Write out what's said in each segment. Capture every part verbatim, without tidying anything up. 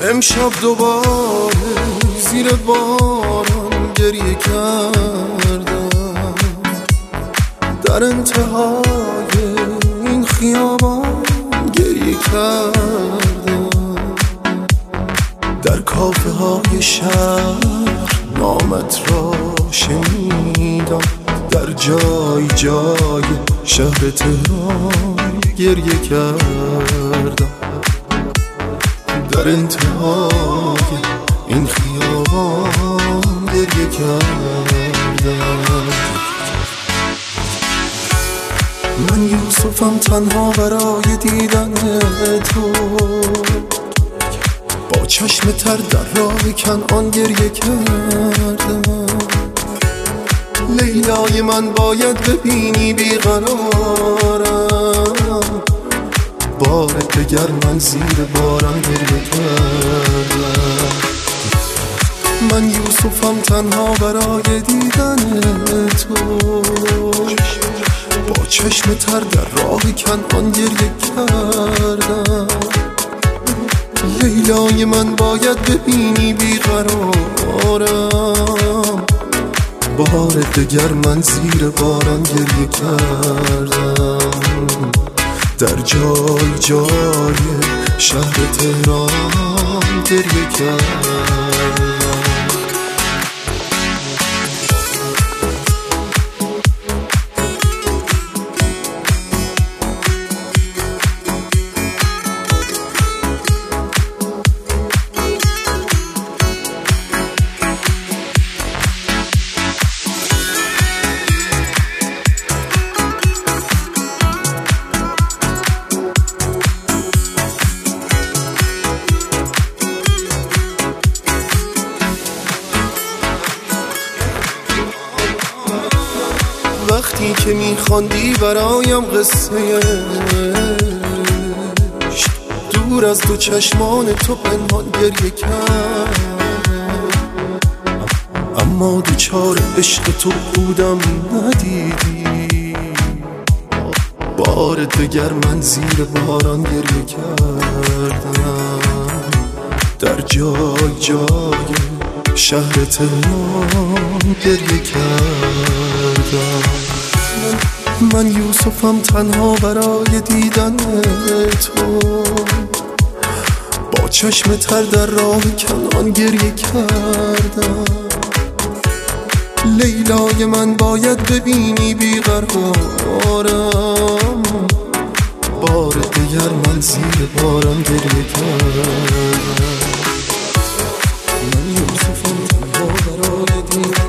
امشب دوباره زیر باران گریه کردم، در انتهای این خیابان گریه کردم، در کافه های شهر نامت را شنیدم، در جای جای شهر تهران گریه کردم، در انتهای این خیابان گریه کردم. من یوسفم تنها برای دیدن تو، با چشم تر در راه کنعان گریه کردم. لیلای من باید ببینی بیقرارم، بار دگر من زیر باران گریه کردم. من یوسفم تنها برای دیدن تو، با چشم تر در راه کنعان گریه کردم. لیلای من باید ببینی بیقرارم، بار دگر من زیر باران گریه کردم، در جای جای شهر تهران گریه کردم. وقتی که میخواندی برایم قصه عشق، دور از دو چشمان تو پنهان گریه کرد، اما دوچار عشق تو بودم ندیدی، بار دگر من زیر باران گریه کردم، در جای جای شهر تهران گریه کردم. من یوسفم تنها برای دیدن تو، با چشم تر در راه کنعان گریه کردم. لیلای من باید ببینی بیقرارم، بار دیگر من زیر باران گریه کردم. من یوسفم تنها برای دیدن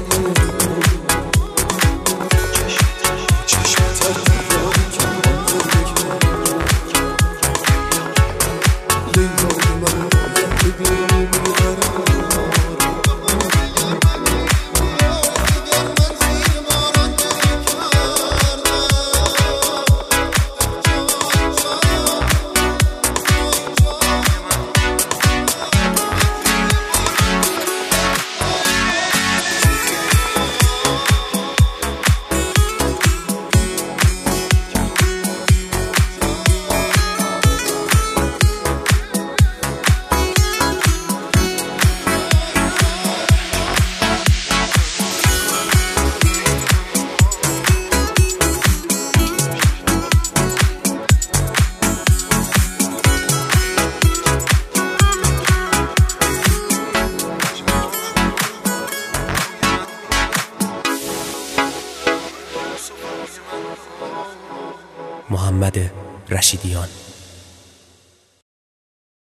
محمد رشیدیان.